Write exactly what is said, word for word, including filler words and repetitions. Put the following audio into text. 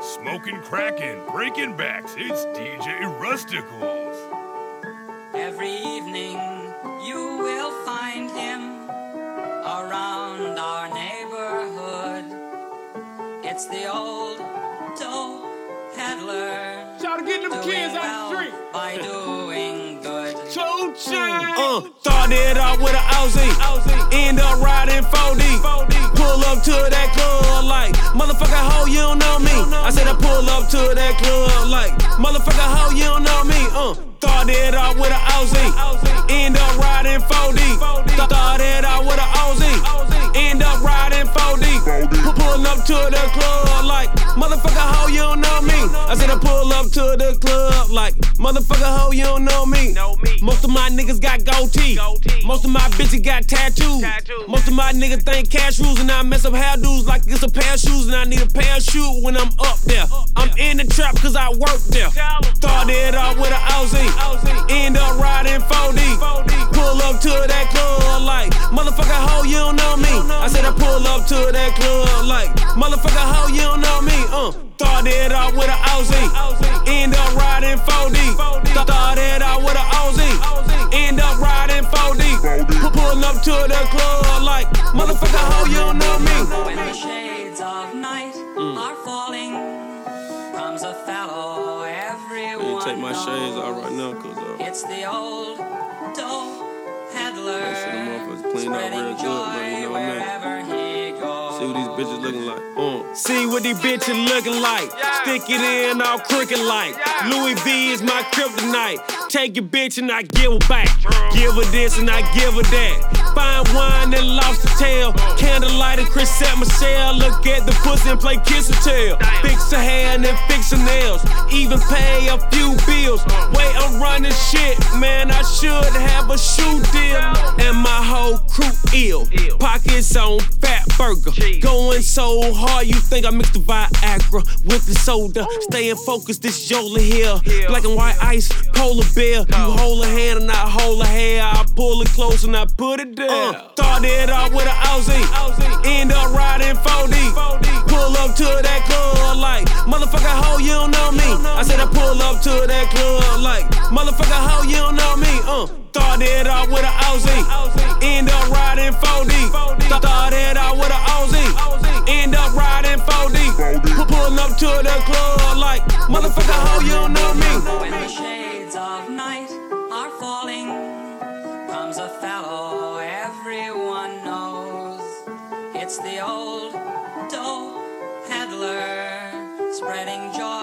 Smoking, cracking, breaking backs, it's D J Rusticles. Every evening you will find him around our neighborhood. It's the old dope peddler. Try to get them kids well out the street. By doing good. Uh, start it off with an Aussie. End up riding four D. Pull up to that club like, motherfucker, ho, you don't know me. I said I pull up to that club like, motherfucker, ho, you don't know me. Uh, start it off with an Aussie. End up riding four D. Start it off with an Aussie. End up riding four D. Pull up to the club like, motherfucker, ho, you don't know me. I said I pull up to the club like, motherfucker, ho, you don't know me. Most of my niggas got goatee. Most of my bitches got tattoos. Most of my niggas think cash rules, and I mess up hairdos like it's a pair of shoes, and I need a parachute when I'm up there. I'm in the trap cause I work there. Started off with an Aussie. End up riding four D. Pull up to that club like, motherfucker, ho, you don't know me. I said I pull up to that club like, motherfucker, ho, you don't know me. Uh, started off with an Aussie. End up riding four D. Started off with an Aussie. End up riding four D. Pull up to the club like, motherfucker, ho, you don't know me. When the shades of night mm. are falling, comes a fellow everyone yeah, take my knows. shades off right now, cause uh, it's the old dope peddler. that shit, the motherfuckers clean up real good, but you know what I mean. He goes. See what these bitches looking like. Uh. See what these bitches looking like. Yeah. Stick it in all crooked like. Yeah. Louis V is my kryptonite. Take your bitch and I give her back. True. Give her this and I give her that. Fine wine and lobster tail. Uh. Candlelight and Chrisette Michelle. Look at the pussy and play kiss and tell. Damn. Fix her hair and then fix her nails. Even pay a few bills. Uh. Wait, I'm running shit, man. I should have a shoe deal. And my whole crew ill. Ill. Pockets on fat burger. Jeez. Going so hard, you think I mixed the Viagra with the soda. Ooh. Staying focused, this Yola here. Yeah. Black and white ice, polar bear. No. You hold a hand and I hold a hair. I pull it close and I put it down. Uh, started off with an Aussie. Aussie. End up riding four D. Pull up to that club like, motherfucker, ho, you don't know me. I said I pull up to that club like, motherfucker, ho, you don't know me. Uh, started off with an Aussie. End up riding four D. Started off with an Aussie. End up riding four D. Pull up to the club like, motherfucker, ho, you don't know me. When the shades of night are falling, comes a fellow everyone knows. It's the old dope peddler, spreading joy